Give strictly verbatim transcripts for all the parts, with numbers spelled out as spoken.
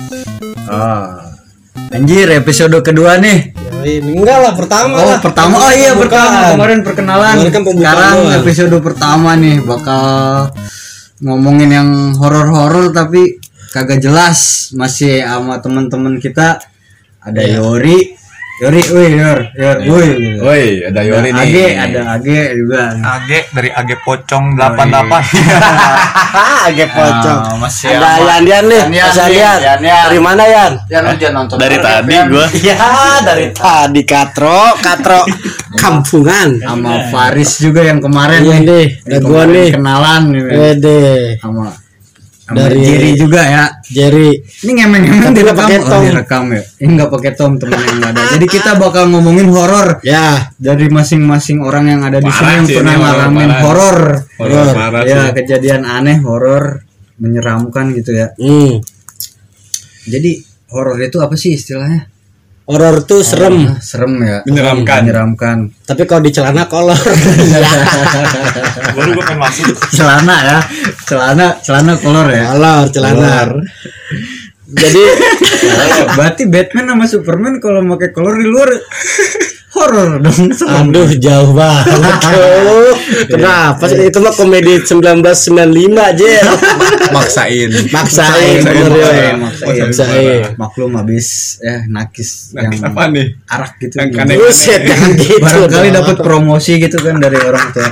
Ah. Anjir, episode kedua nih. Ya, enggak lah, pertama Oh, lah. pertama. Oh iya, pertama. Kemarin perkenalan. Kemarin kan pembukaan Sekarang doang. episode pertama nih bakal ngomongin yang horor-horor tapi kagak jelas. Masih sama teman-teman kita. Ada Iya. Yori. Yori, woi, Yor, Yor, woi. Woi, ada Yori Ada nih. Age, ada Age juga. Age dari Age Pocong delapan delapan. Agak pocong. Ah, masih Ada sama. Yan Yan nih. Yan Yan Mas Yan nih, Yan. Yan Yan. Dari mana Yan? Yan aja nonton. Dari terus, tadi Yan. gua. Ya dari tadi Katro, Katro kampungan. Sama Faris juga yang kemarin Iya nih, ada Yang gua kemarin nih. kenalan nih. Wede, sama sama Dari- Jerry juga ya. Jerry. Ini ngemeng-ngemeng Tapi nggak direkam. pakai Oh, tom. direkam ya. Ini enggak pakai tom temen yang nggak ada. Jadi kita bakal ngomongin horor Ya, dari masing-masing orang yang ada di Parah sini yang sih pernah ini, horor ngalamin parah. horor. Horor parah Ya, sih. kejadian aneh, horor, menyeramkan gitu ya. hmm. Jadi horor itu apa sih istilahnya? Horor tuh serem. Ah, serem ya. Menyeramkan. Menyeramkan. Tapi kalau di celana kolor. Baru gua pengen masuk. Celana ya. Celana, celana kolor ya. Kolor celana. Jadi Berarti Batman sama Superman kalau pakai kolor di luar horor dong. serem. aduh jauh banget. Aduh, kenapa sih itu mah komedi seribu sembilan ratus sembilan puluh lima aja. Maksain. Maksain bener ya. Maksain. Maksain. Maklum habis ya nakis yang Apa nih? arak gitu. Yang Gitu. aneh. Buset jangan gitu. Barangkali dong. dapat promosi gitu kan dari orang tua.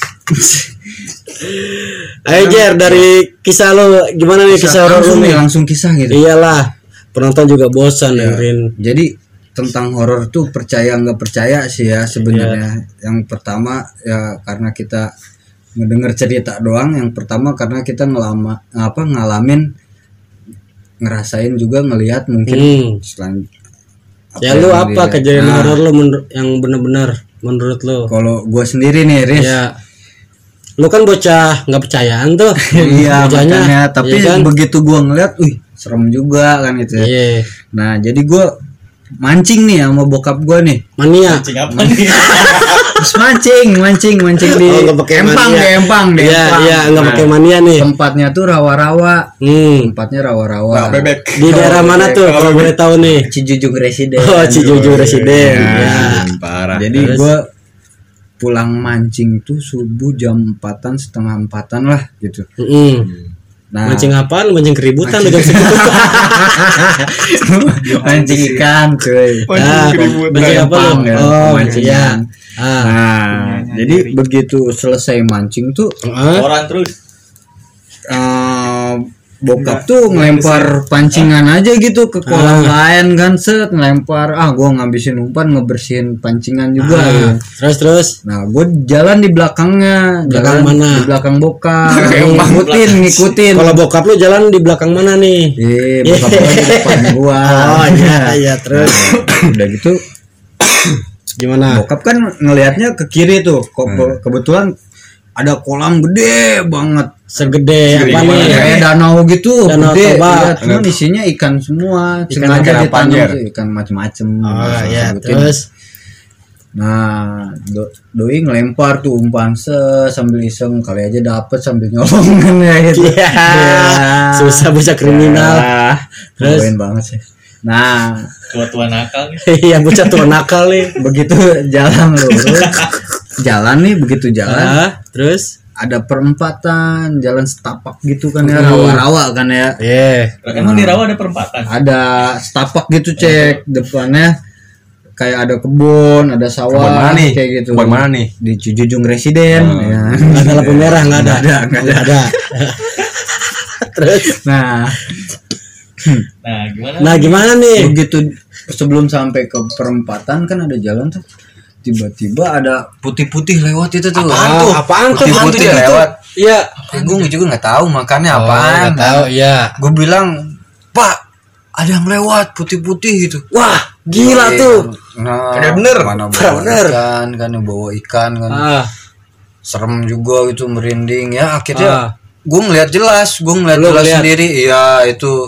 Ayo Jer, dari kisah lo gimana nih kisah horor langsung lo nih, nih? langsung kisah gitu. Iyalah, penonton juga bosan dengerin. Jadi tentang horor tuh percaya nggak percaya sih ya sebenarnya. Yang pertama ya karena kita ngedenger cerita doang. Yang pertama karena kita ngelama apa ngalamin ngerasain juga ngelihat mungkin Hmm. selan- Ya yang lu apa dilihat. kejadian Nah, horor lo menur- yang benar-benar menurut lo? kalau gue sendiri nih Riz. Ya, lu kan bocah nggak percayaan tuh. Iya Bocahnya, makanya tapi iya kan? begitu gua ngeliat, wih serem juga kan itu ya. Iya, Nah jadi gua mancing nih sama bokap gua nih. mania. Apa nih? Terus mancing, mancing, mancing di Oh, nggak pakai empang, mania. di empang, di Iya, empang. iya, nggak Nah, pakai mania nih. tempatnya tuh rawa-rawa, Hmm. tempatnya rawa-rawa. Nah, bebek. Di daerah mana tuh kalau boleh tahu nih? Cijujung Residen. Oh, Cijujung Residen. Ya. Parah. Jadi Terus? gua pulang mancing tuh subuh jam empatan setengah empatan lah gitu. Mm-mm. Nah, Mancing apaan? Mancing keributan lu jam segitu. mancing ikan cuy. Ah, mancing apa lu? Empang ya, Oh, pemancingan. iya. Ah. Nah, jadi begitu selesai mancing tuh Ah. Orang terus. eh, bokap tuh ngelempar pancingan aja gitu ke kolam lain kan, set ngelempar. Ah, gua ngabisin umpan ngebersihin pancingan juga. Ah. gitu. Terus terus. Nah, gue jalan di belakangnya, Belakang jalan mana? di belakang bokap, ngikutin, ngikutin. Kalau bokap lu jalan di belakang mana nih? Eh, bokap gua di depan gua. Oh iya iya terus. Udah gitu Gimana? bokap kan ngelihatnya ke kiri tuh. Kok kebetulan ada kolam gede banget. Segede apa nih? Kayak danau gitu, Danau gede. Toba. Iya, cuman isinya ikan semua. Ikan Sengaja ikan ditanam panjer. tuh, ikan macem-macem. Oh Bisa iya sebutin. terus. Nah, do, doi ngelempar tuh umpan se sambil iseng, kali aja dapet sambil nyolong kan ya gitu. Iya. Susah bocah kriminal. Ya, Terus? ngapain banget sih. Nah, Tua-tua nakal nih. Iya bocah tua nakal nih. begitu jalan lurus, jalan nih begitu jalan, Ah, terus? ada perempatan, jalan setapak gitu kan ya, Hmm. rawa-rawa kan ya. Iya. Emang di rawa ada perempatan? Ada setapak gitu cek depannya, kayak ada kebun, ada sawah, Kebun mana nih? kayak gitu. Kebun mana nih? Di Cijujung Residen. Oh. Ya. Nggak ada lampu merah nggak ada. Nggak ada, nggak ada. Nggak ada. Terus? Nah, Nah, gimana? Nah gimana nih? begitu sebelum sampai ke perempatan kan ada jalan tuh. Tiba-tiba ada putih-putih lewat itu tuh. Apaan tuh? Apaan tuh? Putih-putih Apaan tuh dia gitu. lewat? Iya. Eh, gue juga nggak tahu makannya Oh, apaan. nggak tahu, iya. Gue bilang, Pak, ada yang lewat putih-putih gitu. Wah, gila Eh, tuh. Nah, Ada bener. Mana Ada bawa bener. ikan kan, bawa ikan kan. Ah, Serem juga gitu, merinding ya. Akhirnya Ah. gue ngeliat jelas, gue ngeliat Lu jelas ngeliat? sendiri. Iya itu.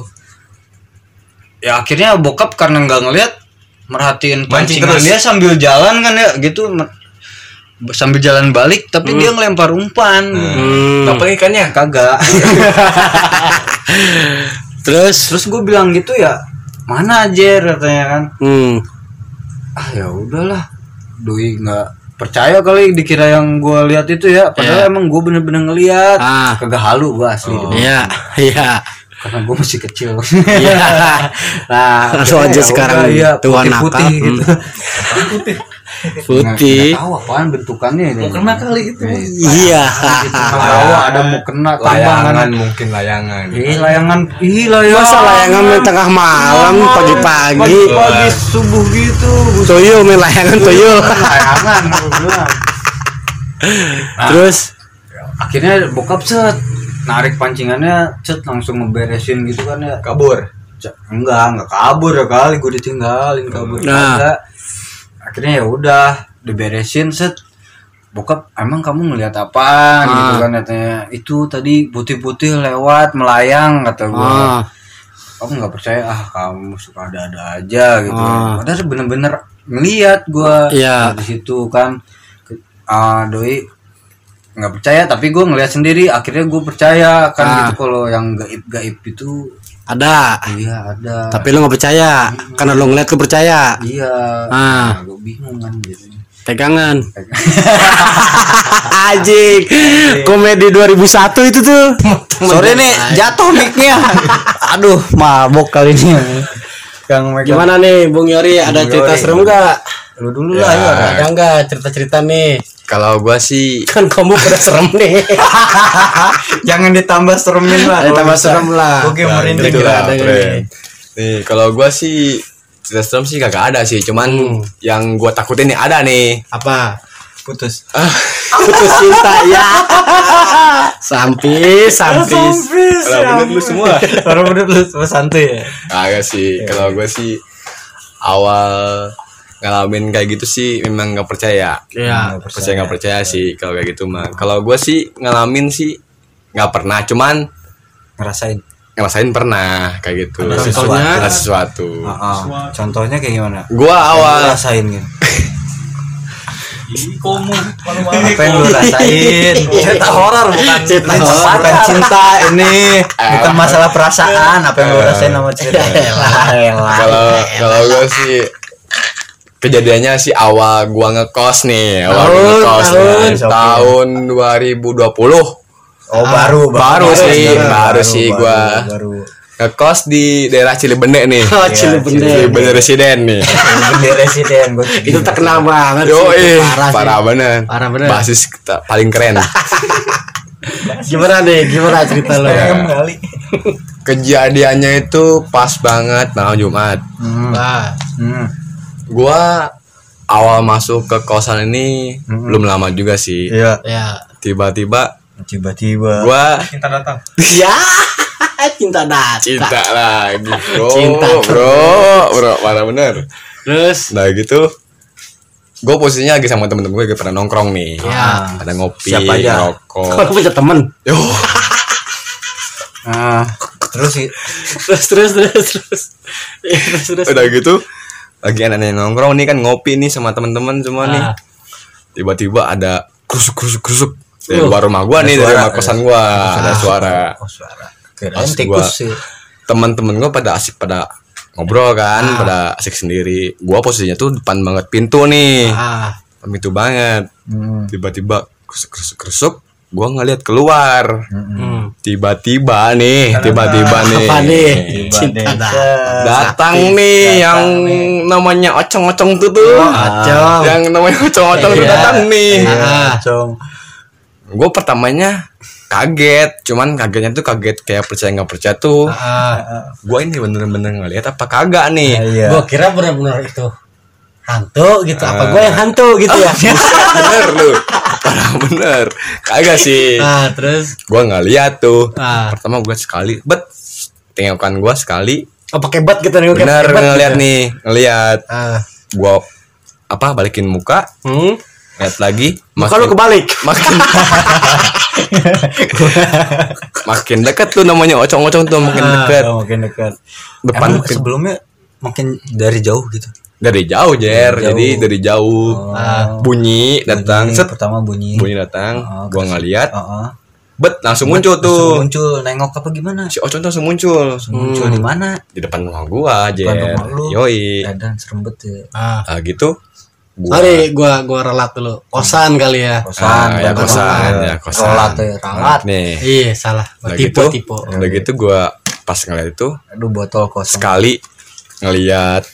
Ya akhirnya bokap karena nggak ngeliat, merhatiin Mancing pancingan terus. dia sambil jalan kan ya gitu. Sambil jalan balik, tapi dia ngelempar umpan. Hmm. Apa ikannya? Kagak. Terus Terus gue bilang gitu ya, mana Jer katanya kan. hmm. Ah ya udahlah, doi nggak percaya kali dikira yang gue lihat itu ya, padahal Iya. emang gue bener-bener ngeliat. Ah. Kagak halu gue asli. Iya, iya. Karena gue masih kecil. Iya. Nah, Langsung aja akhirnya ya sekarang udah, iya, Tuhan putih-putih nakal. gitu. Putih. Putih. Nggak tahu apaan bentukannya ini. Mau kena kali itu. Iya. Tahu ada mau kena Layangan tambangan. mungkin layangan. Ih layangan, ih layangan. Masa layangan main tengah malam pagi-pagi. Pagi-pagi subuh gitu. Tuyul main layangan tuyul. Layangan gue bilang. Terus Akhirnya bokap set narik pancingannya, set langsung ngeberesin gitu kan ya. Kabur. C- enggak enggak kabur ya kali, gue ditinggalin kabur. Nah. Enggak. Akhirnya ya udah diberesin, set bokap emang kamu ngelihat apa gitu Ah. kan katanya. Itu tadi putih-putih lewat melayang kata gue. ah, Kamu nggak percaya, ah kamu suka ada-ada aja gitu. Ah. Padahal bener-bener ngelihat gue Iya. di situ kan. Ke- ah doi nggak percaya, tapi gue ngelihat sendiri. Akhirnya gue percaya kan Ah. gitu, kalau yang gaib-gaib itu ada. iya ada. Tapi lu nggak percaya karena lu ngeliat lu percaya. Iya. Ah. Nah, gue bingung kan gitu. Pegangan. Anjing. Komedi dua ribu satu itu tuh. Sore nih jatuh mic-nya. Aduh, mabok kali ini. Yang megang. Gimana nih Bung Yori, ada Bung cerita Yori. serem enggak? Lu dulu Ya. lah ya. Ada enggak cerita-cerita nih? Kalau gua sih Kan kamu udah serem nih. Jangan ditambah seremin lah. Ada tambah serem lah. Oke, Nah, merinding gitu kira lah, ada friend. nih. Nih, kalau gua sih cerita serem sih kagak ada sih, cuman Hmm. yang gua takutin nih ada nih. Apa? putus. Putus cinta ya. Sampis, sampis. Kalau bener lu semua. Orang bener lu santuy ya. Kagak sih, kalau gua sih awal ngalamin kayak gitu sih memang nggak percaya. Iya. Percaya nggak percaya sih kalau kayak gitu mah. Kalau gua sih ngalamin sih nggak pernah, cuman Ngerasain. ngerasain pernah kayak gitu. Ada Sesuatu- contohnya? ada sesuatu. Heeh. Contohnya kayak gimana? Gua awal Rasain gitu. Ih, komu malu-malu. Apa yang lu rasain? Cerita horor bukan Cerita cerita horor. bukan cinta ini. Bukan masalah perasaan. Apa yang lu rasain sama cerita? kalau kalau gue sih kejadiannya sih awal gua ngekos nih, awal gua Tahun, ngekos tahun. nih, tahun dua ribu dua puluh Oh baru baru sih, baru, baru sih gua. baru. ngekos di daerah Cilebende nih. Oh, Cilebende. Cilebende residen nih. Bener residen gue. Itu terkenal banget. Yo, sih. eh, Parah, parah sih. bener. Parah bener. Basis kita paling keren. Gimana nih? Gimana cerita lo? Ya. kali. Kejadiannya itu pas banget malam Jumat. Hmm. Wah. Hmm. Gua awal masuk ke kosan ini belum lama juga sih. Iya. Ya. Tiba-tiba Tiba-tiba. gua Cinta datang. Ya. Cinta datang. cinta lagi, bro. Cinta. bro, bro, parah bener. Terus. Nah gitu, gue posisinya lagi sama temen-temen gue lagi pada nongkrong nih. Ya. Ada ngopi, Siapa aja? Kalau ngerokok. punya temen. Yo, Ah, terus sih. Terus terus terus terus. Ya, terus terus. udah gitu, lagi anak-anak yang nongkrong nih kan ngopi nih sama temen-temen semua nih. Ah. Tiba-tiba ada krusuk krusuk krusuk dari Uh, luar rumah gue nih, dari suara, rumah kosan gue ada suara. Oh suara. Kirain Pas tikus gua- sih. Teman-teman gue pada asik pada ngobrol kan, Ah. pada asik sendiri. Gua posisinya tuh depan banget pintu nih, Ah. depan pintu banget. Hmm. Tiba-tiba krusuk krusuk krusuk, gua ngeliat keluar. Hmm. Tiba-tiba nih, tiba-tiba nih. Apa nih? Tiba Cinta deh. datang. Datang nih yang namanya ocong-ocong tuh tuh. Acong. Yang namanya ocong-ocong tuh Iya. datang nih. Ah. Cong. Gue pertamanya kaget, cuman kagetnya tuh kaget kayak percaya nggak percaya tuh. Ah. Gue ini bener-bener ngeliat apa kagak nih? Iya. Gua kira benar-benar itu hantu gitu. Apa Ah. gue yang hantu gitu ya? Bener lu, parah bener. Kagak sih. Ah, terus Gue nggak lihat tuh. Ah. Pertama gue sekali, bet, tengokan gue sekali. oh pakai bat gitu nih. pakai Bener bat ngeliat gitu. nih, ngeliat. Ah. Gue apa balikin muka, Hmm. lihat lagi. Muka lu kebalik. makin makin dekat tuh namanya ocong-ocong tuh makin Ah, dekat. Oh, makin dekat. Depan Emang makin- sebelumnya makin dari jauh gitu. dari jauh Jer, Dari jadi jauh. dari jauh Oh. Ah. bunyi datang, Bunyi, set pertama bunyi. bunyi datang, Oh, gua terus- ngeliat Oh, oh. bet langsung muncul Langsung tuh. muncul nengok apa gimana? Si Ocon tuh langsung muncul Muncul di mana? di depan rumah gua aja. Depan rumah lu. Yoi. Dan serem bet ya. Ah. Ah gitu. Gua, Sorry, gua gua relat dulu. Kosan kali ya. Kosan, ah, ya bukan kosan, rumah. ya kosan. Ralat ya, ralat. Nih. Iya, salah. Udah Tipe gitu, tipe. udah gitu gua pas ngeliat itu Aduh botol kosong. sekali ngeliat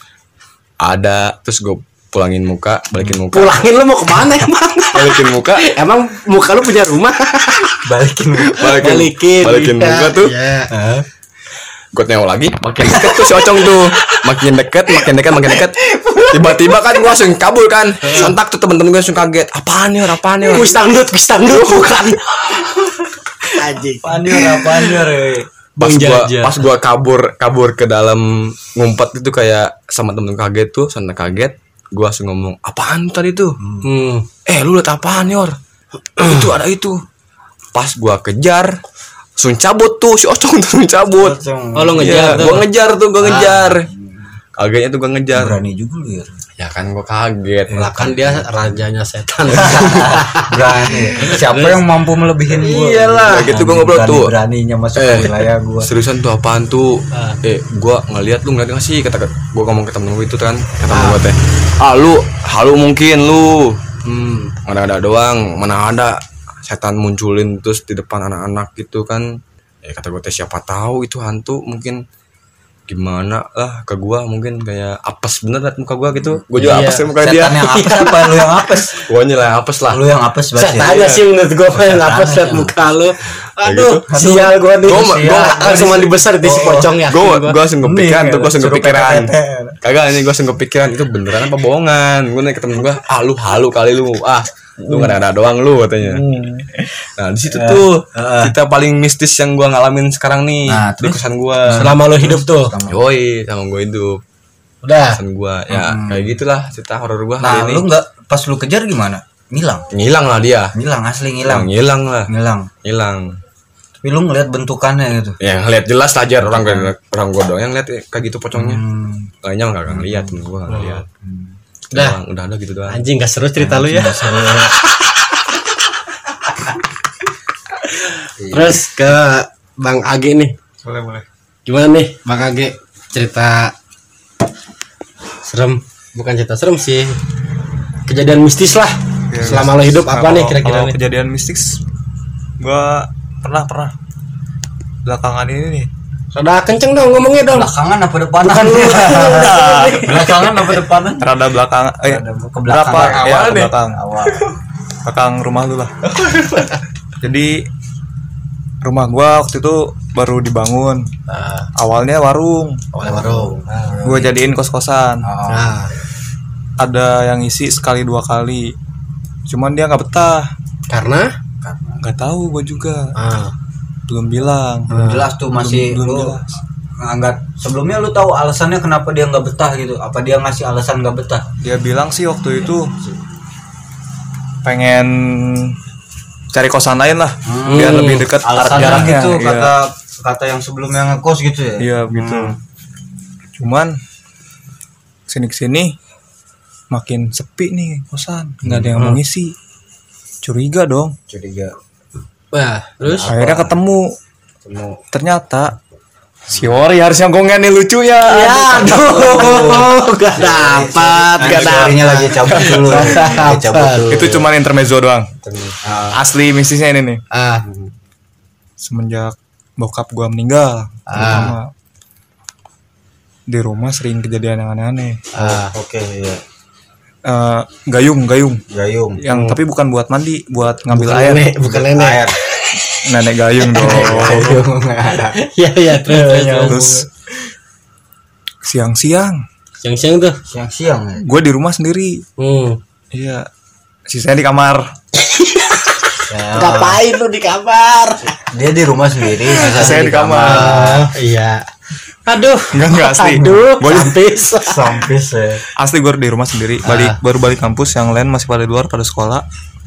ada terus gue pulangin muka, balikin muka, Pulangin lu mau kemana emang? balikin muka, Emang muka lu punya rumah? Balikin. balikin, Balikin. balikin Iya, muka tuh. iya. Gue nengok lagi, makin deket tuh si Ocong tuh, makin deket, makin deket, makin deket. Tiba-tiba kan gue langsung kabur kan, sontak tuh temen-temen gue langsung kaget. Apaan nih, apaan nih? Kuis dangdut, kuis dangdut bukan. Anjing. Panjur apa panjur ya. Pas Bang gua Jaja. pas gua kabur kabur ke dalam ngumpet itu kayak sama temen kaget tuh, sontak kaget. Gua langsung ngomong, apaan tadi tuh? Hmm. Eh lu liat apaan Yor? Itu ada itu. Pas gua kejar, langsung cabut tuh si Ocong tuh langsung cabut. Oh, lu ngejar Iya, tuh. gua ngejar tuh, gua ngejar. Kagetnya tuh gua ngejar. Berani juga lu ya. Ya kan gua kaget. Lah kan dia rajanya setan. Berani. Siapa yang mampu melebihin gua? Iyalah. Nah, gitu gua ngobrol tuh. Beraninya masuk Eh, ke wilayah gua. Seriusan tuh apaan tuh? Ah. Eh, gua ngeliat lu ngeliat gak sih? Kata gua ngomong ke temen gua itu kan, kata temen gua teh. Ah lu, halu mungkin lu. Hmm. Ada-ada doang, mana ada setan munculin terus di depan anak-anak gitu kan. Ya kata gue teh siapa tahu itu hantu, mungkin gimana lah ke gua, mungkin kayak apes bener liat muka gua gitu. Gua juga Iya. apes muka dia. Setan yang apes apa lu yang apes? Gua lah yang apes lah. Lu yang apes berarti. Setan aja sih menurut gua yang apa liat muka lu. Aduh, gitu. sial gua nih. Gua- gua- langsung mandi besar di si pocong ya. Gue gue langsung kepikiran Mending tuh, gue langsung suruh kepikiran. pepet-pepet. Kagak ini gue langsung kepikiran itu beneran apa bohongan. Gue nanya ke temen gue, ah lu halu kali lu, ah lu nggak ada doang lu katanya. Nah di situ tuh kita paling mistis yang gue ngalamin sekarang nih Nah, di terus? kosan gue. Selama lu hidup tuh. Yoi sama gue hidup Udah. kosan gue ya kayak gitulah cerita horor gue Nah, hari ini. lu enggak pas lu kejar gimana? Ngilang. Ngilang lah dia, Ngilang asli ngilang, ngilang. ngilang lah, Ngilang. ngilang. Tapi lu ngeliat bentukannya gitu. Ya ngeliat jelas lah aja orang orang gue doang yang lihat kayak gitu pocongnya. Hmm. Lainnya nggak nggak ngeliat, temen gue nggak ngeliat. Udah. Doang, udah ada gitu doang. Anjing gak seru cerita lu ya. Terus ke Bang Age nih. Boleh, boleh. Gimana nih Bang Age cerita serem? Bukan cerita serem sih. Kejadian mistis lah. Ya, Selama lo hidup nah, apa nih kalau- kira-kira kalau nih? kejadian mistis gua pernah pernah belakangan ini nih. Rada kenceng dong ngomongnya dong. Belakangan apa depanan? Belakangan apa depanan? Rada belakangan eh Rada ke belakang. berapa ya Awal ke deh. belakang Awal. belakang rumah lu lah. Jadi rumah gua waktu itu baru dibangun. Nah, Awalnya warung. awalnya warung. Gua jadiin kos-kosan. Nah, Ada yang isi sekali dua kali. Cuman dia nggak betah. karena Nggak tahu gua juga. ah, Belum bilang. Belum jelas tuh masih belum lu jelas. nganggap sebelumnya lu tahu alasannya kenapa dia nggak betah gitu. Apa dia ngasih alasan nggak betah? Dia bilang sih waktu itu pengen cari kosan lain lah biar lebih dekat Alasannya jaraknya. gitu Iya. kata kata yang sebelumnya ngekos gitu ya. Iya begitu. Cuman sini kesini makin sepi nih kosan, nggak ada yang mau ngisi. Curiga dong. Curiga. wah, terus Akhirnya ketemu. Ketemu. Ternyata si Ori harusnya gongen nih lucu ya. ya aduh, gak dapat, Nah, gak story-nya dapat. lagi cabut dulu. Lagi cabut dulu. Itu cuman intermezzo doang. Ah, Asli mistisnya ini nih. Ah, Semenjak bokap gua meninggal, terutama di rumah sering kejadian yang aneh-aneh. ah, Oke, iya. Eh, gayung, gayung. Gayung. Yang tapi bukan buat mandi, buat ngambil bukan air. nenek, bukan nenek. Air. Nenek gayung dong. Gayung ada. Iya, iya, terus, terus, terus. Terus siang-siang Siang-siang tuh. Siang-siang ya. gue di rumah sendiri. Hmm. Iya. Sisanya di kamar. Ya, Ngapain lu di kamar? dia di rumah sendiri, Saya di kamar. Ah, iya. Aduh. Enggak, enggak asli. Aduh, Gua- sampis. Sampis ya. Asli gue di rumah sendiri. Balik baru balik kampus, yang lain masih pada di luar pada sekolah.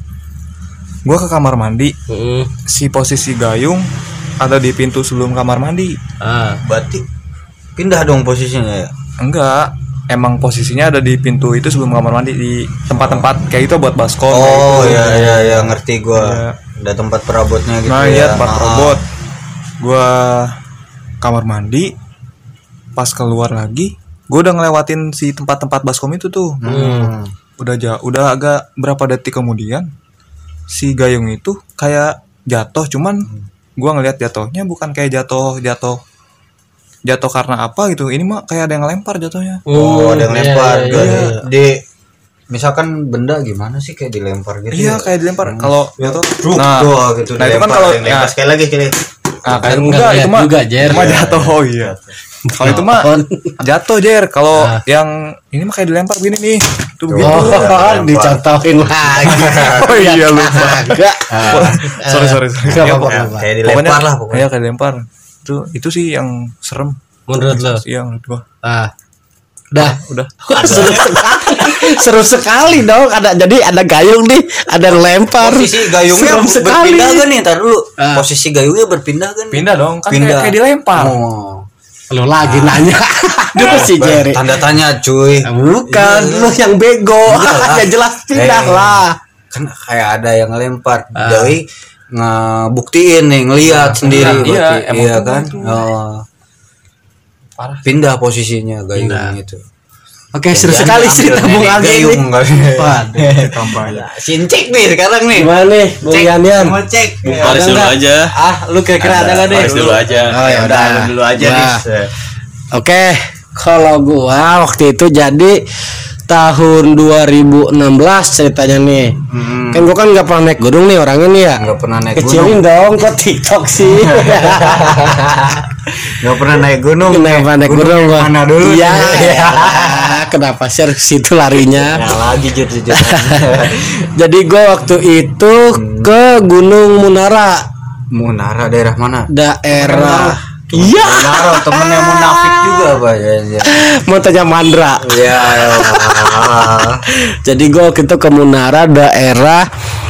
Gue ke kamar mandi. Heeh. Si posisi gayung ada di pintu sebelum kamar mandi. Ah, Berarti pindah dong posisinya ya. Enggak. Emang posisinya ada di pintu itu sebelum kamar mandi, di tempat-tempat kayak itu buat baskom. Oh kayak gitu. iya iya iya ngerti gua. Iya. Ada tempat perabotnya gitu. Nah ya. iya tempat Ah. robot. Gua kamar mandi, pas keluar lagi, gua udah ngelewatin si tempat-tempat baskom itu tuh. Hmm. Udah jauh, udah agak berapa detik kemudian, si gayung itu kayak jatuh, cuman gua ngelihat jatuhnya bukan kayak jatuh jatuh jatuh karena apa gitu. Ini mah kayak ada yang lempar jatuhnya. Oh, ada yang iya, lempar. iya, Gak iya. di misalkan benda gimana sih kayak dilempar gitu. Iya ya? kayak dilempar. Kalau jatuh, Truk nah, doang gitu. nah itu kan dilempar, kalau ada yang lempar. nah, Sekali lagi sekali. nah, kayak Kan enggak nggak itu lihat mah juga, Jer. itu mah jatuh. Oh iya. Kalau itu mah jatuh Jer. Kalau Nah. yang ini mah kayak dilempar gini nih. Tuh begitu. Oh, Lempar. dicontohin lagi. Oh iya lupa. Agak. sorry sorry sorry. Nggak Ya, apa-apa, pokoknya- nggak apa-apa. Kayak dilempar lah pokoknya. Iya kayak dilempar. Itu itu sih yang serem. Menurut lo. Iya menurut gua. Ah. Udah. Udah. Seru sekali. Seru sekali dong. Ada jadi ada gayung nih, ada yang lempar. Posisi gayungnya Serem sekali. berpindah kan nih, ntar dulu. Ah. Posisi gayungnya berpindah kan? Pindah dong kan Pindah. kayak, kayak dilempar. Oh. Lu lagi nanya. Dulu si Jerry. Tanda tanya cuy. Bukan, Iya. lu yang bego. Iyalah. Ya jelas pindah Eh. lah. Kan kayak ada yang lempar. Ah. Jadi ngebuktiin nih, ngelihat sendiri Iya, berarti. emang Iya pindah kan? tuh. Oh. Parah. Pindah posisinya gayung Pindah. itu. Oke, seru Jangan sekali ambil cerita Bung nenek Agi gayung, ini. nggak. Waduh. Sincik nih sekarang nih. Gimana nih, Bung Cek, Yanian? mau cek. Faris Ada dulu nggak? aja. Ah, lu kira-kira ada nggak deh? Faris dulu aja. Oh ya udah. Lu dulu aja Gua. nih. Oke, kalau gua waktu itu jadi tahun dua ribu enam belas ceritanya nih. Hmm. Kan gua kan nggak pernah naik gunung nih orangnya nih ya. Nggak pernah naik Kecilin gunung. dong kok TikTok sih. Nggak pernah naik gunung. Kenapa naik gunung yang gua? Mana dulu? Iya. nih? Kenapa sih harus situ larinya? Ya lagi jujur jujur. Jadi gua waktu itu ke Gunung Munara, Munara daerah mana? daerah. Iya. Munara temennya munafik juga pak ya. Ya. Mau tanya Mandra. Ya. Jadi gua waktu itu ke Munara, daerah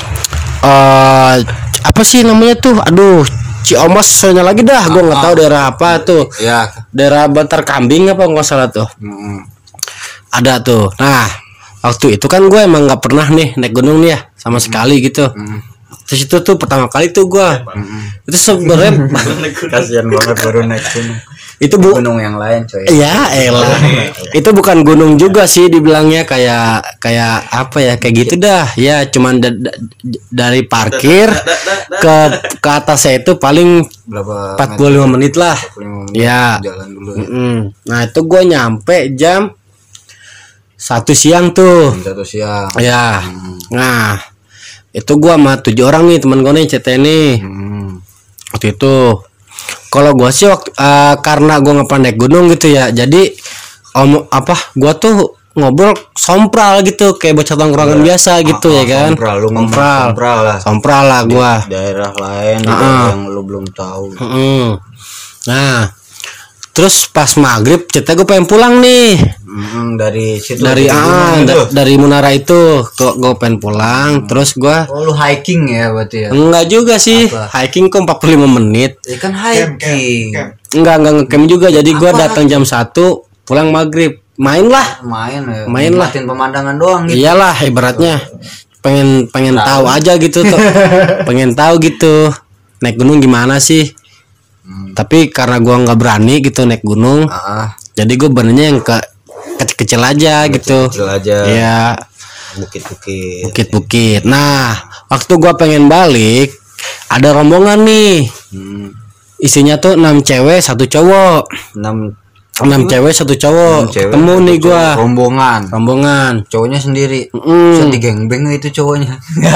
eh apa sih namanya tuh? Aduh, Ciomos soalnya lagi dah. Gua nggak tahu daerah apa tuh. Ya. Daerah Bantar Kambing apa nggak salah tuh. Mm. Ada tuh. Nah, waktu itu kan gue emang nggak pernah nih naik gunung nih ya sama sekali gitu. Terus itu tuh pertama kali tuh gue. Itu sebenarnya Kasihan banget baru naik gunung. itu bu. Gunung yang lain coy. Ya elah. Itu bukan gunung juga sih dibilangnya, kayak kayak apa ya, kayak gitu dah. Ya cuman da- da- dari parkir ke ke atasnya itu paling Berapa? empat puluh lima menit lah. empat puluh lima menit Ya. Jalan dulu. Mm-mm. Nah, itu gue nyampe jam satu siang tuh. Jam satu siang. Ya. Nah, itu gua sama tujuh orang nih teman gue nih C T nih. Hmm. Waktu itu kalau gua sih waktu eh, karena gua nggak pernah naik gunung gitu ya. Jadi om apa gua tuh ngobrol sompral gitu kayak bocah tongkrongan biasa gitu Ah, ya kan. Sompral, lu ngomong Sompral. sompral lah. Sompral lah gua. Daerah lain di Ah, daerah ah. yang lu belum tahu. Mm-mm. Nah, terus pas maghrib cerita gue pengen pulang nih. Mm, dari situ Dari dari ah gunung da- itu. dari Munara itu kok gue pengen pulang. Terus gua Oh lu hiking ya berarti ya? enggak juga sih, Apa? hiking kok empat puluh lima menit. Ya kan hiking. Enggak enggak ngecamp juga. Jadi gua Apa? datang jam satu, pulang maghrib. Main lah. Main ya. Main lah. Nikmatin pemandangan doang gitu. Iyalah ibaratnya pengen pengen tahu aja gitu tuh. Pengen tahu gitu. Naik gunung gimana sih? Tapi karena gua nggak berani gitu naik gunung, Ah, ah. jadi gue benernya yang ke kecil-kecil aja gitu. Kecil aja. Iya, Bukit-bukit. bukit-bukit. Nah, waktu gua pengen balik, ada rombongan nih. Hmm. Isinya tuh enam cewek, satu cowok. Enam enam cewek, satu cowok. enam cewek, Ketemu satu nih cowok. gua. Rombongan. Rombongan. Cowoknya sendiri. Mm. Bisa digengbeng itu cowoknya.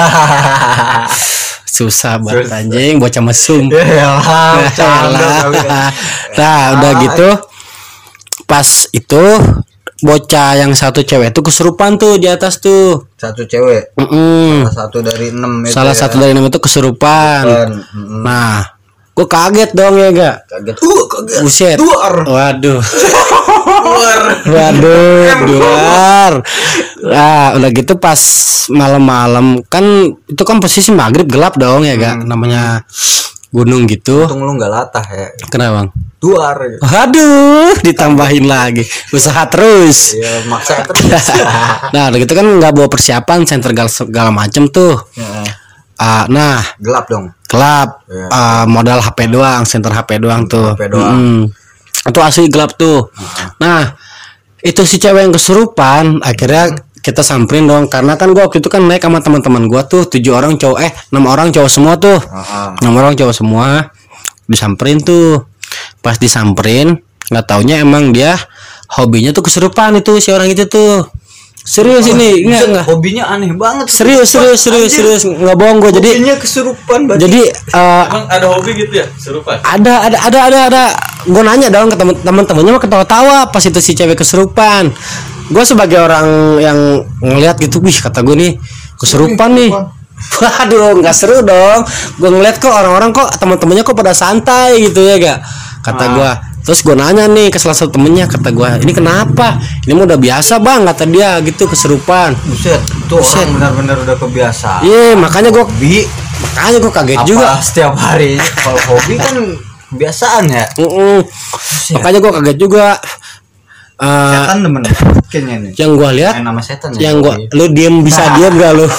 Susah banget anjing, bocah mesum. Ya Alah. Nah, udah gitu pas itu bocah yang satu cewek tuh kesurupan tuh di atas tuh. Satu cewek. Mm-mm. Salah satu dari enam itu. Salah ya. satu dari enam itu kesurupan. Kan. Mm-mm. Nah, gue kaget dong ya gak? Kaget. Uh, kaget. Buset. Duar. Waduh. Duar. Waduh, duar. Nah, udah gitu pas malam-malam kan itu kan posisi maghrib gelap dong ya gak? Namanya gunung gitu. Untung lu nggak latah ya. Kenapa bang? Duar. Aduh, ditambahin lagi. Usaha terus. Ya maksa terus. Nah, udah gitu kan nggak bawa persiapan, senter segala, segala macem tuh. Ya. Uh, nah, Gelap dong. gelap. Iya. Uh, modal H P doang, center H P doang tuh. H P doang. Mm-mm. Itu asli gelap tuh. Nah, itu si cewek yang kesurupan, akhirnya kita samperin dong, karena kan gua waktu itu kan naik sama teman-teman gua tuh tujuh orang cowok, eh enam orang cowok semua tuh. Heeh. enam orang cowok semua. Disamperin tuh. Pas disamperin, nggak taunya emang dia hobinya tuh kesurupan itu si orang itu tuh. Serius ini, enggak enggak. Hobinya aneh banget. Serius, serius, serius, serius, nggak bohong gue. Jadi, Hobinya kesurupan berarti. jadi uh, Emang ada hobi gitu ya, serupa. ada, ada, ada, ada, ada. Gue nanya dong ke teman-temannya, mah ketawa-tawa pas itu si cewek kesurupan. Gue sebagai orang yang ngeliat gitu, wih kata gue nih kesurupan nih. Waduh, nggak seru dong. Gue ngeliat kok orang-orang kok teman-temannya kok pada santai gitu ya gak? Kata Ah. gue. Terus gue nanya nih ke salah satu temennya, kata gue, ini kenapa? Ini mah udah biasa bang, kata dia gitu kesurupan. Buset, itu Buset. orang benar-benar udah kebiasaan. Iya, makanya gue, Hobi makanya gue kaget apa juga. setiap hari. Kalau hobi kan kebiasaan ya. Mm-mm. Makanya gue kaget juga. Eh, Setan demen kayaknya nih. yang gue lihat, Main nama setan ya. yang gua, lu diem bisa diem gak lu?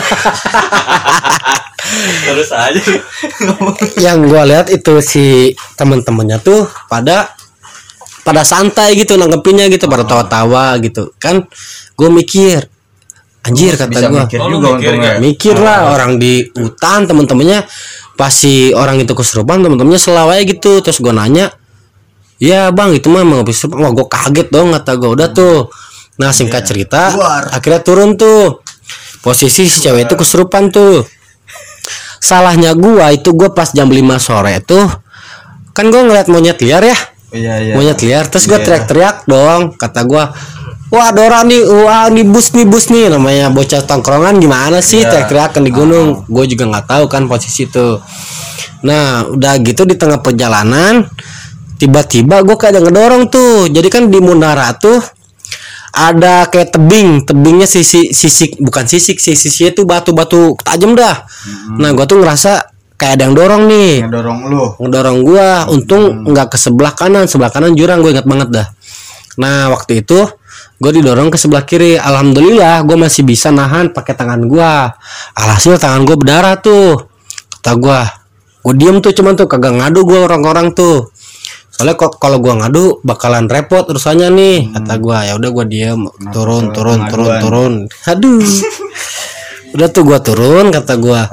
Terus aja. Yang gua lihat itu si teman-temannya tuh pada pada santai gitu nanggepinnya gitu, pada tawa-tawa gitu kan. Gue mikir, anjir kata Bisa gua, mikir Oh, lu juga mikir untungnya. nggak? mikir lah orang di hutan teman-temannya pasti orang itu kesurupan, teman-temannya selawai gitu. Terus gue nanya, ya bang itu mah emang kesurupan. Wah gue kaget dong kata gue. Udah tuh, nah singkat cerita Luar. akhirnya turun tuh posisi si cewek itu kesurupan tuh. Salahnya gua itu gua pas jam lima sore tuh kan gua ngeliat monyet liar ya, Iya iya. monyet liar. Terus gua Iya. teriak-teriak dong, kata gua, wah ada orang nih, wah nih bus nih bus nih, namanya bocah tongkrongan gimana sih Iya. teriak-teriakan di gunung. Gue juga nggak tahu kan posisi itu. Nah udah gitu di tengah perjalanan tiba-tiba gue kayak ada ngedorong tuh. Jadi kan di Munara tuh ada kayak tebing, tebingnya sisi sisik, bukan sisik sih, sisinya tuh batu-batu tajam dah. Nah gue tuh ngerasa kayak ada yang dorong nih, Ngedorong lu. ngedorong gua. Untung nggak ke sebelah kanan, sebelah kanan jurang, gue ingat banget dah. Nah waktu itu gue didorong ke sebelah kiri. Alhamdulillah gue masih bisa nahan pakai tangan gua. Alhasil tangan gue berdarah tuh. Kata gua, gue diem tuh cuman tuh kagak ngadu gua orang-orang tuh. Soalnya kok kalau gua ngadu bakalan repot urusannya nih, kata gua. Ya udah gua diem, turun turun turun turun. Aduh. Udah tuh gua turun, kata gua.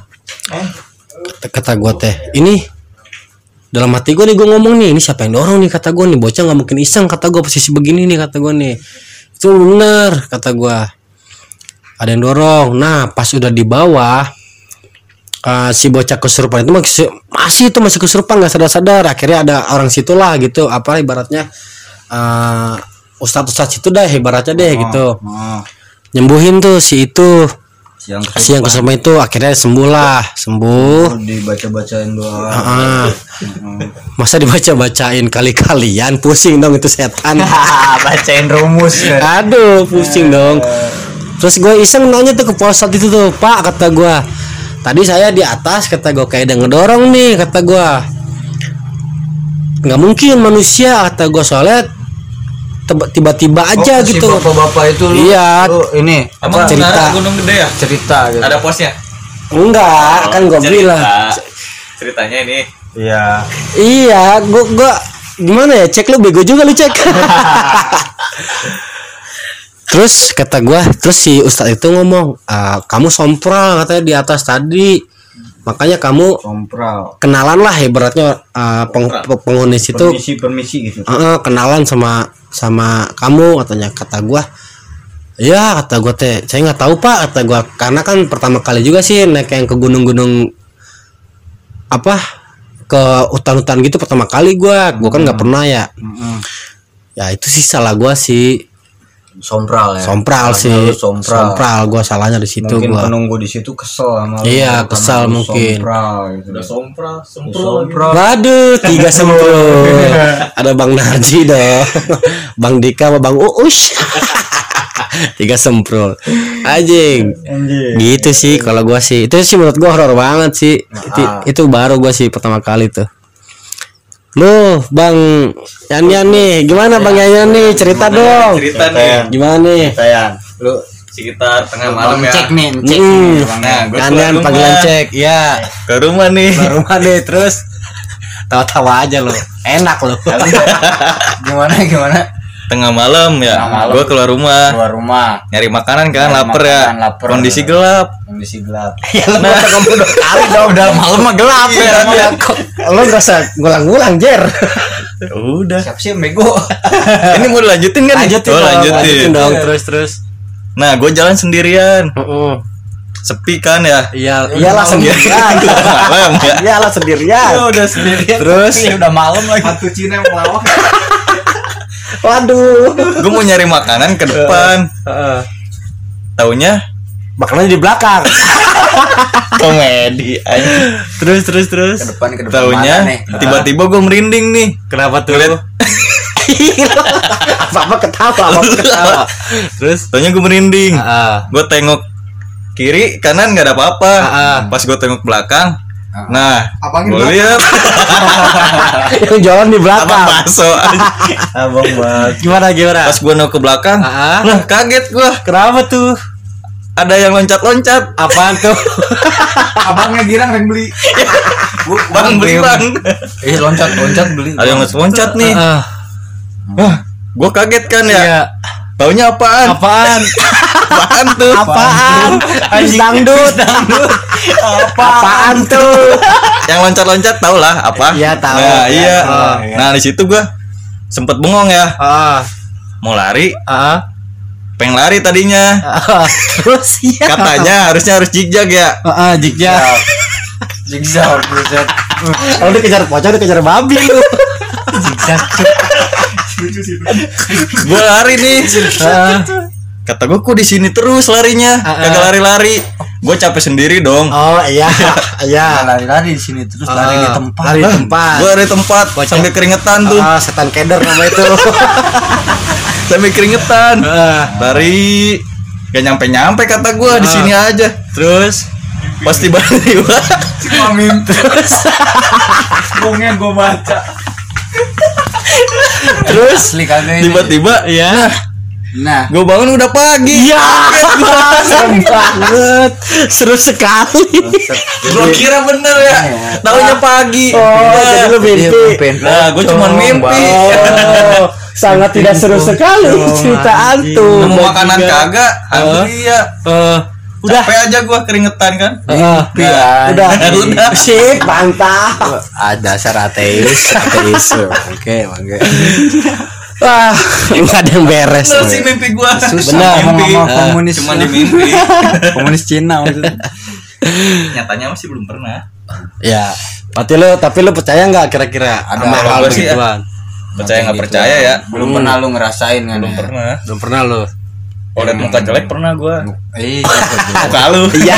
Kata, kata gua teh, ini dalam hati gua nih gua ngomong nih, ini siapa yang dorong nih, kata gua nih, bocah nggak mungkin iseng, kata gua posisi begini nih, kata gua nih. Itu bener, kata gua. Ada yang dorong. Nah, pas udah di bawah, Uh, si bocah kesurupan itu masih masih itu masih kesurupan nggak sadar-sadar. Akhirnya ada orang situ lah gitu, apa ibaratnya uh, ustadz-ustadz situ dah ibaratnya deh gitu, Oh, nyembuhin tuh si itu siang si yang kesurupan itu. Akhirnya sembuh lah, sembuh. dibaca-bacain doang. Ah, masa dibaca-bacain kali-kalian, pusing dong itu setan. Bacain rumus ya. Aduh pusing dong. Terus gue iseng nanya tuh ke posat itu tuh, Pak, kata gue, tadi saya di atas, kata gue, kayak ada ngedorong nih, kata gue. Nggak mungkin manusia, kata gue, soalnya teba- tiba-tiba aja Oh, si gitu. bapak-bapak itu lu, Iya. lu ini Emang apa, cerita. cerita Gunung Gede ya? cerita gitu. Ada posnya? Enggak, kan gue Cerita. bilang. Ceritanya ini. Iya. Iya, gue gue gimana ya, cek lu bego juga lu cek. Terus kata gue, terus si ustadz itu ngomong, "Ah, kamu sompral katanya di atas tadi, makanya kamu Kompral. kenalan lah ibaratnya uh, peng, pe- penghuni situ, Permisi permisi gitu. uh, kenalan sama sama kamu," katanya. Kata gua, ya kata gua teh, saya nggak tahu Pak, kata gua, karena kan pertama kali juga sih naik yang ke gunung-gunung apa, ke hutan-hutan gitu pertama kali gua gua kan nggak pernah ya. Mm-mm. Ya itu sih salah gua sih, Sompral ya. sompral Salahnya sih, lu Sompral. sompral gua salahnya di situ Mungkin gua. penunggu di situ kesel sama lu. Iya, karena kesal lu mungkin. Sompral gitu. Udah sompra, sempro. Sompral. Waduh, tiga sempro. Ada Bang Narji dong, Bang Dika sama Bang Uus. Tiga sempro. Anjing. Anjing. Gitu sih kalau gua sih. Itu sih menurut gua horor banget sih. Itu, itu baru gua sih pertama kali tuh. Lu, Bang Yan Yan nih, gimana Bang Yan Yan nih? Cerita dong. Cerita nih. Gimana nih? Sayang, lu sekitar tengah malam ya. Cek nih, cek. Hmm. Nah, gue Kalian keluar panggilan rumah. cek, ya. Ke rumah nih. Ke rumah deh terus tawa-tawa aja lo. Enak lo. Gimana gimana? Tengah malam ya. Tengah malam. Gue keluar rumah. Keluar rumah. Nyari makanan kan, Nyari lapar ya. makanan, lapar. Kondisi gelap. Kondisi gelap. Ya lo nah. Kamu udah kali dong udah malam mah gelap Iya, ya. iya. Lo enggak usah ngulang-ngulang, Jer. Ya udah. Siapa sih yang bego? Ini mau dilanjutin kan? Lanjutin, oh, dong, lanjutin. lanjutin dong terus terus. Nah, gue jalan sendirian. Heeh. Sepi kan ya. Iya, iyalah sendirian. Malam ya. Iyalah sendirian. Ya udah sendirian. Terus Ya udah malam lagi. Hantu Cina yang melawak. waduh. Gue mau nyari makanan ke depan. Heeh. Taunya Makanannya di belakang. komedi aja. Terus terus terus. Ke depan ke depan. Taunya mana nih? tiba-tiba gue merinding nih. Kenapa tuh? Ngeliat. Apa-apa ketawa, apa ketawa. Terus taunya gue merinding. Heeh. Gue tengok kiri kanan nggak ada apa-apa. Ah. Pas gue tengok belakang, nah Abangnya gue belakang. lihat Yang jalan di abang belakang. baso. Abang banget. Gimana gimana? Pas gue nengok ke belakang, Ah. lah kaget gue. Kenapa tuh? Ada yang loncat-loncat. Apaan tuh? Abangnya girang yang beli. Bang beli bang. Eh loncat loncat beli. Ada yang loncat nih. Heeh. Wah, gue kaget kan ya. Iya. Taunya apaan? Apaan? Apaan tuh? Apaan? Anjing dangdut. Apaan tuh? Yang loncat-loncat tau lah apa? Iya, tahu. Nah, iya. Oh, Nah di situ gue sempet bengong ya. Ah. Mau lari, Ah. pengen lari tadinya. Terus ya. Katanya harusnya harus jigjag ya. Heeh, jiknya. Zigzag buset. Kalau dikejar pocong dikejar babi lu. Zigzag. Gue lari nih. Ah. Kata gue kok di sini terus larinya, Ah, ah. kagak lari-lari. Gue capek sendiri dong. Oh iya. Iya. Lari-lari di sini terus lari di tempat. Lari di tempat. Gue dari tempat sampai keringetan tuh, Ah, setan keder nama itu. sampai keringetan. Ah. Lari, gak nyampe-nyampe kata gue di Ah. sini aja. Terus Pas tiba-tiba, Cuma mimpi. Terus gongnya gue baca. terus Asli kagak ini. tiba-tiba, ya. Nah, gue bangun udah pagi. Iya. Serem banget. Seru sekali. Gue kira bener ya, taunya pagi. Oh, Nah, jadi lu mimpi. Nah, gue cuma mimpi. Oh, sangat tidak seru sekali cerita antum. Nemu makanan Juga. kagak, Oh. iya. Eh, udah. Capek aja gue keringetan kan. Eh, Nah, udah. udah. Sip, mantap. ada dasar ateis, ateis. Oke, oke. Wah, enggak ada yang beres. Bener sih mimpi gue. Benar. Mimpi. Ngomong sama komunis. Cuma di mimpi. Komunis Cina maksudnya. Nyatanya masih belum pernah. Ya, berarti lu tapi lu percaya nggak kira-kira Ada sama hal hal gua sih, ya. begituan? Percaya nggak percaya ya? Belum pernah lu ngerasain kan? Belum ya? pernah. Belum pernah lu. Kalau liat muka jelek pernah gue. Iya. Muka lu. Iya.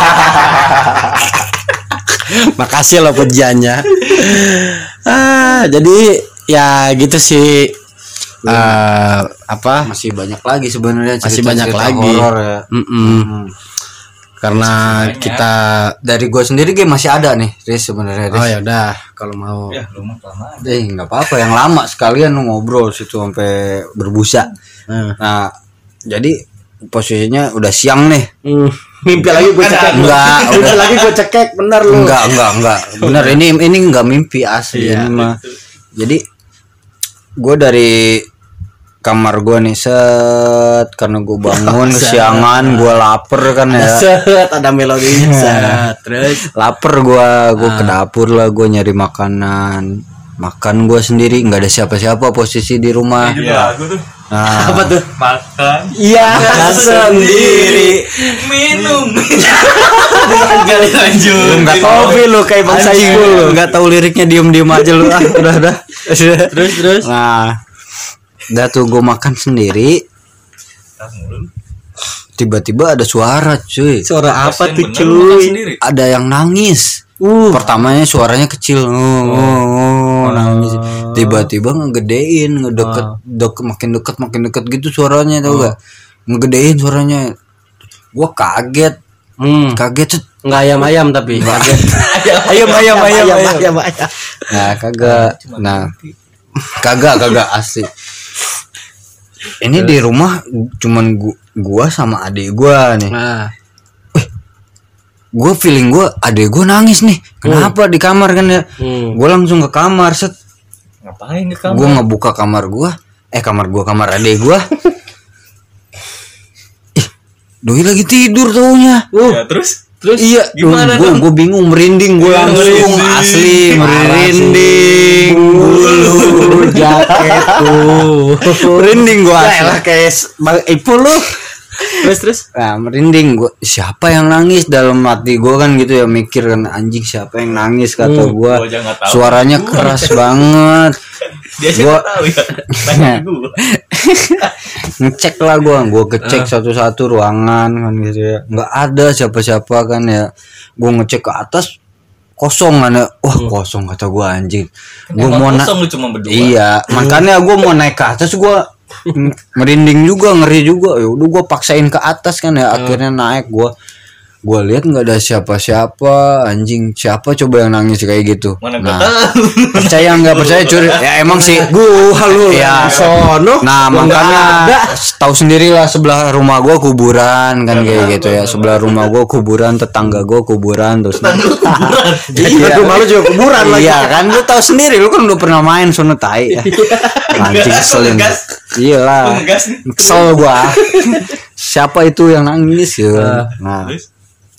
Makasih lo pujiannya. Ah, jadi ya gitu sih. Eh, apa? Masih banyak lagi sebenarnya Masih cerita-cerita banyak lagi. horor ya. Mm-mm. Hmm. Karena kita Dari gue sendiri game masih ada nih, Riz sebenarnya. Riz. oh ya udah kalau mau. Ya, lu mah kelamaan. Eh nggak apa-apa yang lama sekalian lu ngobrol situ sampai berbusa. Eh. Nah jadi posisinya udah siang nih. Hmm, mimpi lagi gue cekek. Enggak, Mimpi udah. lagi gue cekek bener lu. Enggak enggak enggak. Bener ini ini enggak mimpi asli Iya, ini mah. Jadi gue dari kamar gue nih set karena gue bangun kesiangan gue lapar kan ya. Set ada melodinya set. Terus Lapar gue gue ke dapur lah gue nyari makanan. Makan gue sendiri nggak ada siapa-siapa posisi di rumah. Iya, gue tuh Nah, apa tuh? makan Iya, sendiri. minum. Enggak lanjut. nggak tahu Kopi lu kayak Bang Saiful lu. nggak tahu liriknya diem-diem aja lu ah udah udah. Terus terus. Nah, udah tuh gue makan sendiri. Tiba-tiba ada suara cuy. Suara apa tuh Bener, makan cuy? sendiri. Ada yang nangis. Uh, Pertamanya suaranya kecil, oh, oh, oh, nangis. Tiba-tiba ngegedein, ngedeket, dek, makin deket, makin deket gitu suaranya tau gak? Ngegedein suaranya. Gua kaget, hmm. kaget. Cet. Enggak ayam-ayam tapi. Kaget. Ayam, ayam, ayam, ayam. ayam, ayam. Nah, kagak. Nah, kagak, kagak asli. ini di rumah cuman gua, gua sama adik gua nih. Nah, Gua feeling gua adik gua nangis nih. Kenapa di kamar kan ya? Hmm. Gua langsung ke kamar set. Ngapain ke kamar? Gua ngebuka kamar gua. Eh kamar gua kamar adik gua. Ih, doi lagi tidur taunya. Ya, terus terus Iya, gimana gua, dong? gua bingung merinding gua langsung merinding. asli merinding bulu jaket tuh. merinding gua Ya asli. elah kayak s- Bang Ipul lu. Terus terus. Nah, merinding gua. Siapa yang nangis dalam hati gua kan gitu ya mikir kan anjing siapa yang nangis kata Hmm, gua. gua aja nggak tahu. Suaranya keras banget. Dia sih Gua- nggak tahu ya. Tanya ke gua. Ngecek lah gua, gua kecek satu-satu ruangan kan gitu ya. Nggak ada siapa-siapa kan ya. Gua ngecek ke atas kosong kan ya. Wah, kosong kata gua anjing. Gua Emang mau na- kosong lu cuma berdua. Iya, makanya gua mau naik ke atas gua mm, merinding juga, ngeri juga. Ya udah gua paksain ke atas kan ya. Akhirnya naik gua. Gua lihat nggak ada siapa-siapa, anjing. Siapa coba yang nangis kayak gitu? Mana gua Nah, tahu. percaya nggak percaya curi. Ya emang sih Gua lu ya sono. nah gua nggak makanya ada. tahu sendirilah sebelah rumah gua kuburan kan kayak gitu ya, sebelah rumah gua kuburan, tetangga gua kuburan terus Iya, rumah lu juga kuburan lagi. iya kan lu tahu sendiri, lu kan udah pernah main sono tai ya. Anjing keselin. Ngegas. Iya lah. Ngegas nih. Kesel gua. Siapa itu yang nangis ya? Nah, Terus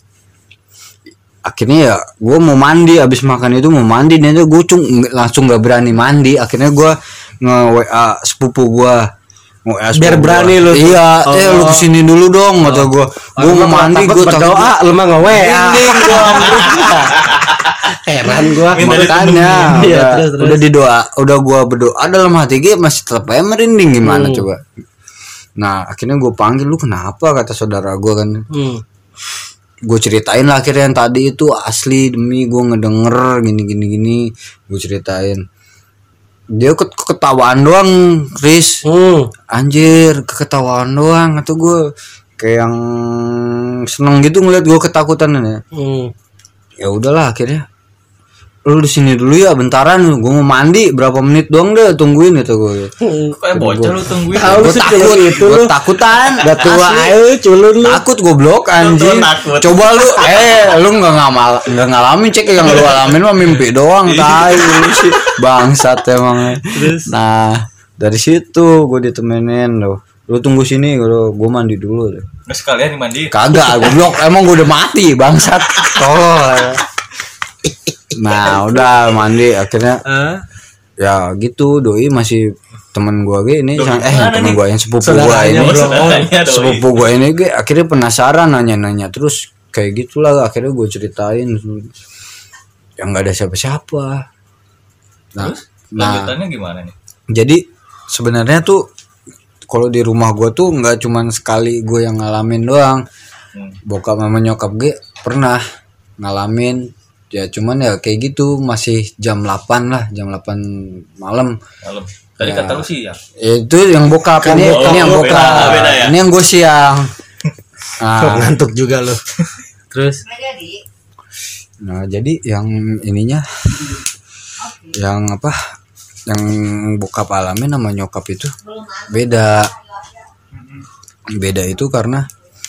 akhirnya ya gue mau mandi, abis makan itu mau mandi dan itu gue cung langsung nggak berani mandi. Akhirnya gue nge W A sepupu gue, nge W A sepupu Biar gua. berani lu. Iya, Oh. eh lu kesini dulu dong kata gue. Gue mau mandi, gue berdoa, lu mah nge W A. gue Heran gua. Minta makanya Iya, udah, terus, terus. udah didoa, udah gue berdoa dalam hati gue masih tetap aja merinding gimana Hmm. coba. Nah akhirnya gue panggil, lu kenapa kata saudara gue kan. Hmm. Gue ceritain lah akhirnya yang tadi itu asli demi gue ngedenger gini gini gini. Gue ceritain, dia ket ketawaan doang Chris. Hmm. Anjir keketawaan doang atau gue kayak yang seneng gitu ngeliat gue ketakutan ya. Hmm. Ya udahlah akhirnya lu di sini dulu ya bentaran, gue mau mandi berapa menit doang deh, tungguin itu gue. kayak bocah lu tungguin. Tahu Gue sih takut, culun itu gue lu. takutan. Udah tua Asli. ayo culun lu. Takut goblok anjing. takut. Coba lu eh lu nggak ngamal nggak ngalamin, cek yang lu alamin mah mimpi doang tai lu sih bangsat emang. Nah dari situ gue ditemenin loh, lu tunggu sini gue gue mandi dulu deh. Nggak sekalian dimandiin. Kagak goblok, emang gue udah mati bangsat tolol. Nah udah mandi akhirnya Hah? ya gitu. Doi masih temen gua gue ini, Doi eh mana temen nih? gua yang sepupu Saudaranya, gua ini, Oh, saudaranya doi. sepupu gua ini gue akhirnya penasaran nanya-nanya terus kayak gitulah. Akhirnya gue ceritain yang nggak ada siapa-siapa. Nah, Terus nah lanjutannya gimana nih? jadi sebenarnya tuh kalau di rumah gua tuh nggak cuman sekali gue yang ngalamin doang. Hmm. Bokap sama nyokap gue pernah ngalamin. Ya cuman ya kayak gitu, masih jam delapan lah, jam delapan malam. Malam. Tadi Ya. kata lu sih ya. Itu yang bokap, Kan ini, bokap ini yang lu bokap. beda, beda ya? Ini yang gue siang. Nah, Ngantuk juga lu. Terus nah jadi yang ininya yang apa? Yang bokap alamin sama nyokap itu beda. Beda itu karena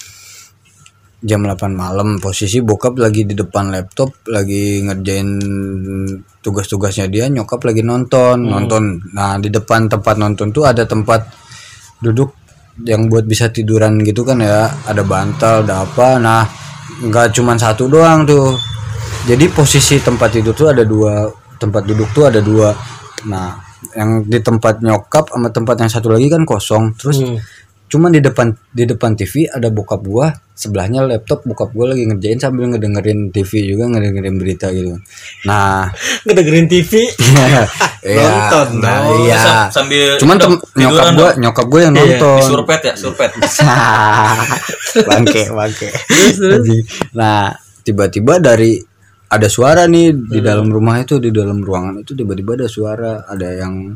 jam delapan malam posisi bokap lagi di depan laptop lagi ngerjain tugas-tugasnya dia, nyokap lagi nonton nonton. Nah di depan tempat nonton tuh ada tempat duduk yang buat bisa tiduran gitu kan ya, ada bantal ada apa. Nah nggak cuman satu doang tuh, jadi posisi tempat tidur tuh ada dua, tempat duduk tuh ada dua. Nah yang di tempat nyokap sama tempat yang satu lagi kan kosong. Terus Hmm. cuman di depan di depan T V ada bokap gua, sebelahnya laptop bokap gua lagi ngerjain sambil ngedengerin T V juga, ngedengerin berita gitu. Nah, ngedengerin T V. iya, Nonton nah, dong. iya. Sam- sambil Cuman dong, tem- nyokap tiduran gua, dong. nyokap gua yang Iya, nonton. Di surpet ya, surpet. bangke, bangke. Anjing. Nah, tiba-tiba dari ada suara nih di dalam rumah itu, di dalam ruangan itu tiba-tiba ada suara, ada yang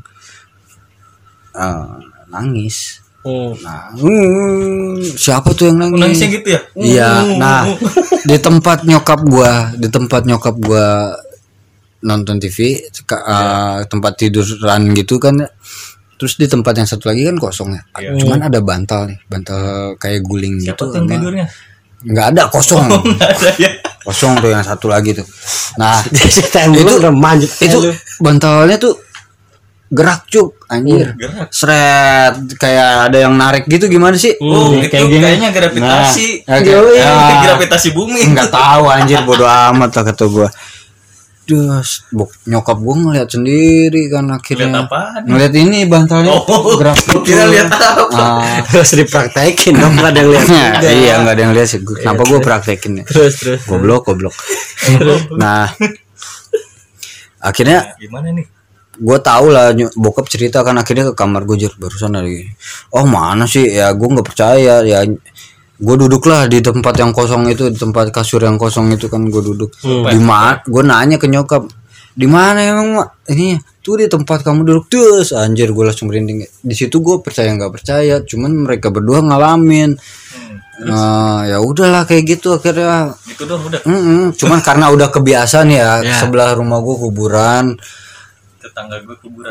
uh, nangis. Hmm. Nah, hmm, siapa tuh yang nangis? Nangisnya gitu ya? Iya, nah di tempat nyokap gua, di tempat nyokap gua nonton T V, ka- uh, tempat tiduran gitu kan, Terus di tempat yang satu lagi kan kosong ya. Iya. Cuman ada bantal nih, bantal kayak guling Siapa gitu. tuh yang sama- tidurnya? Nggak ada, kosong. Nggak ada ya. Kosong tuh yang satu lagi tuh. Nah, Ceritain dulu itu udah manjut itu bantalnya tuh gerak cuk anjir. Gerak. Seret kayak ada yang narik gitu gimana sih? Oh, Hmm, itu kayak gini. kayaknya gravitasi. Nah, Yoi, ya. gravitasi bumi. Enggak tahu anjir, bodo amat lah kata gua. Dus, bok nyokap gua ngeliat sendiri kan akhirnya. Ngeliat apaan? Ngeliat ini bantalnya Oh, gerak. gua kira lihat apa. Ah, Terus dipraktekin dong, nggak ada yang lihat. ya, iya nggak ada yang lihat sih. Gua- Kenapa gua praktekin ya? Terus terus. Goblok, goblok. Nah, akhirnya Gimana nih? gue tau lah ny- bokap cerita kan akhirnya ke kamar gue jur barusan lagi. Oh mana sih ya gue nggak percaya ya. Gue duduk lah di tempat yang kosong itu, di tempat kasur yang kosong itu kan gue duduk. Di mana? Gue nanya ke nyokap, di mana emang mak? Ini tuh di tempat kamu duduk terus. Anjir gue langsung merinding. Di situ gue percaya nggak percaya. Cuman mereka berdua ngalamin. Nah, ya udahlah kayak gitu akhirnya. Itu dong udah. Mm-mm. Cuman karena udah kebiasaan ya, Ya. sebelah rumah gue kuburan. Tetangga gue kuburan.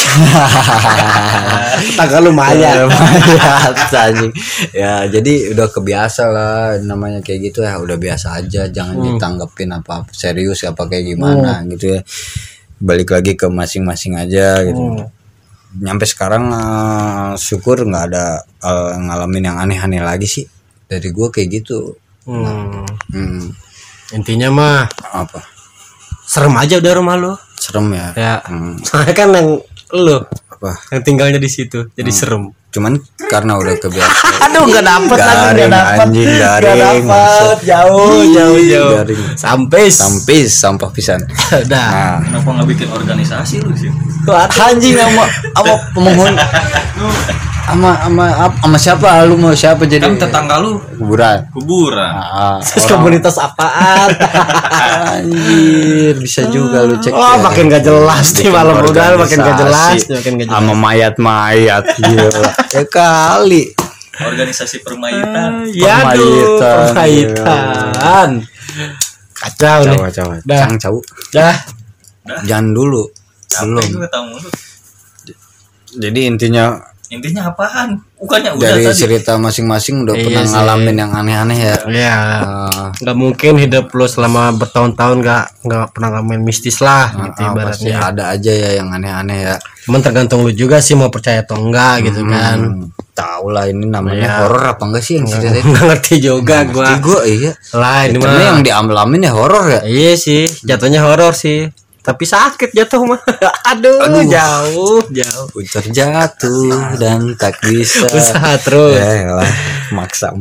Tangga lumayan. Lumayan, anjing. Ya jadi udah kebiasa lah namanya kayak gitu ya, udah biasa aja, jangan ditanggepin apa serius apa kayak gimana gitu ya. Balik lagi ke masing-masing aja gitu. Nyampe sekarang eh, syukur nggak ada eh, ngalamin yang aneh-aneh lagi sih dari gue kayak gitu. Hmm. Hmm, Intinya mah apa serem aja udah rumah lo. serem ya. Ya. Hmm, Soalnya kan yang lo apa yang tinggalnya di situ jadi serem. cuman karena udah kebiasaan. Aduh nggak dapet lagi nggak Garing, dapet. anjing, Nggak garing, dapet maksud. jauh jauh jauh. Garing. Sampai Sampai sampah pisan. udah. Nah, Kenapa nggak bikin organisasi lu sih? anjing sama sama pemohon sama sama sama siapa lu mau siapa jadi Kan tetangga lu kuburan. kuburan. Ah, Terus orang- komunitas apaan? anjir bisa juga lu cek. Oh, ya. makin gak jelas nih Bikin malam udah makin gak jelas, organisasi makin gak jelas. sama mayat-mayat gila. Ya kali. Organisasi permayitan. Ya aduh, Permayitan, permayitan. Kacau nih. Cawa cawa. Dah. Cang cau. Dah. Jangan dulu. Capek Belum. gue ketemu lu. Jadi intinya Intinya apaan? Bukannya udah dari tadi. cerita masing-masing udah Iya pernah sih. ngalamin yang aneh-aneh ya. Ya. Ah, Nggak mungkin hidup lu selama bertahun-tahun nggak nggak pernah ngalamin mistis lah gitu ah, pasti ibaratnya. ada aja ya yang aneh-aneh ya. Cuman tergantung lu juga sih mau percaya atau enggak gitu kan. Hmm, tahu lah ini namanya Iya. horor apa enggak sih yang cerita itu? Nggak ngerti juga gua. Gue iya. Lah ini Karena mah. yang dialamin ya horor ya. Iya sih, jatuhnya horor sih. Tapi sakit jatuh mah. Aduh, Aduh. jauh, jauh. Puncak jatuh dan tak bisa. Usaha terus. Ya lah, maksa.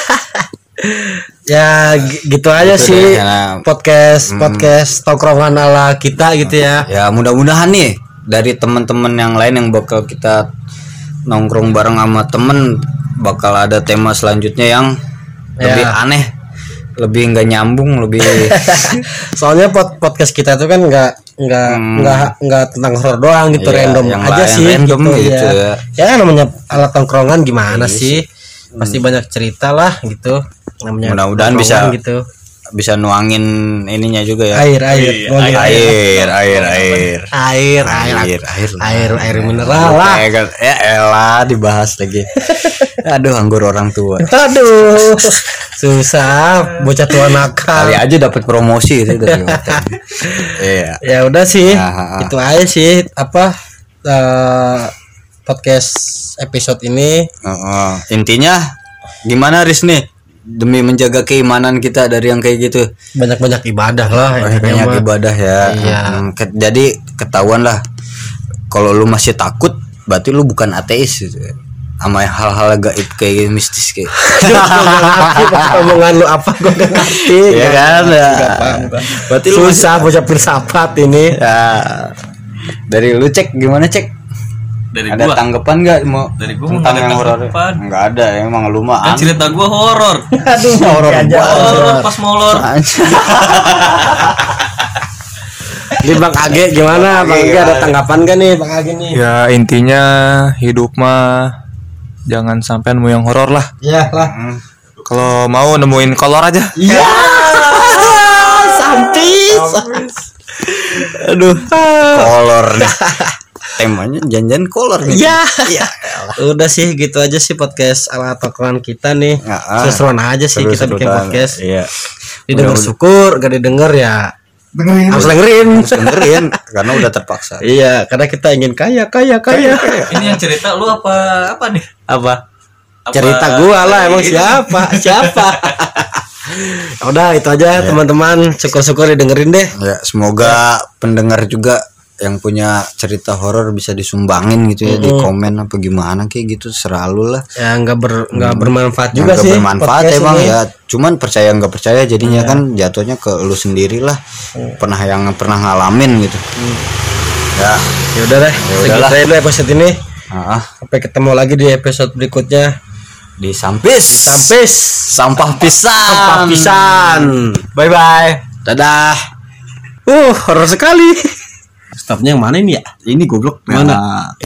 Ya g- gitu aja Gitu sih deh, ya. podcast podcast tongkrongan ala kita gitu ya. Ya mudah-mudahan nih dari teman-teman yang lain yang bakal kita nongkrong bareng sama temen bakal ada tema selanjutnya yang Ya. lebih aneh, lebih nggak nyambung, lebih Soalnya pod- podcast kita itu kan nggak nggak nggak nggak tentang horor doang gitu, Iya, random yang aja lain sih random gitu ya. ya. Ya namanya alat tongkrongan gimana sih? Pasti banyak cerita lah gitu. Namanya Mudah-mudahan tongkrongan bisa- gitu. bisa nuangin ininya juga ya. Air air Iya, nuangin Air, air, air, air air air air, air, air air mineral lah. Ya, kan? Ya elah dibahas lagi. Aduh, anggur orang tua. Aduh, susah bocah tua nakal. Kali aja dapat promosi itu dari hotel. Iya. Ya udah sih, Ah, ah, ah. itu aja sih apa eh, podcast episode ini. Heeh. Intinya gimana Riz nih demi menjaga keimanan kita dari yang kayak gitu. Banyak-banyak ibadah lah intinya Banyak mah. ibadah ya. Iya. Hmm, ke- Jadi ketahuan lah kalau lu masih takut berarti lu bukan ateis gitu. Sama hal-hal gaib kayak mistis kayak. Omongan lu apa gue gak ngerti. Iya kan? Ya. Berarti lu masih Susah bocah filsafat ini. ya. Dari lu cek gimana cek? Dari Ada gua. tanggapan nggak mau Dari gua tentang nggak ada yang horor? tanggapan. Nggak ada, emang lu mah Kan cerita gua horor. Aduh, horor aja. Horor pas molor. Ini Bang Age gimana? Bang Age ada tanggapan gak nih Bang Age nih? Ya intinya hidup mah jangan sampai nemu yang horor lah. Ya lah. Kalau mau nemuin kolor aja. Iya. Sampis. Aduh, kolor nih. temanya janjian kolor nih. Ya, udah sih gitu aja sih podcast ala tongkrongan kita nih. Ya, ah. Seru-seruan aja sih kita bikin Seru-seruan. podcast. Iya. Didengar Udah- syukur, gak didengar ya dengerin harus dengerin. harus dengerin karena udah terpaksa. Iya, karena kita ingin kaya, kaya, kaya. Ini yang cerita lu apa apa nih? Apa? Apa- Cerita gua lah emang Gitu. siapa? Siapa? Udah itu aja teman-teman. Syukur-syukur didengerin deh. Ya, semoga pendengar juga yang punya cerita horor bisa disumbangin gitu ya di komen apa gimana kayak gitu selalu lah. Ya nggak ber nggak bermanfaat Yang juga nggak sih. bermanfaat podcast emang ini. ya, cuman percaya nggak percaya jadinya kan jatuhnya ke lu sendiri lah. Pernah yang pernah ngalamin gitu. Ya, Ya udah deh. Segitu udahlah. aja dulu episode ini. ah, Sampai ketemu lagi di episode berikutnya. di sampis. Sampis. Sampah pisang. Sampah pisan. Bye bye. Dadah. Uh, horor sekali. Stopnya yang mana ini ya? Ini goblok. Mana? Nah.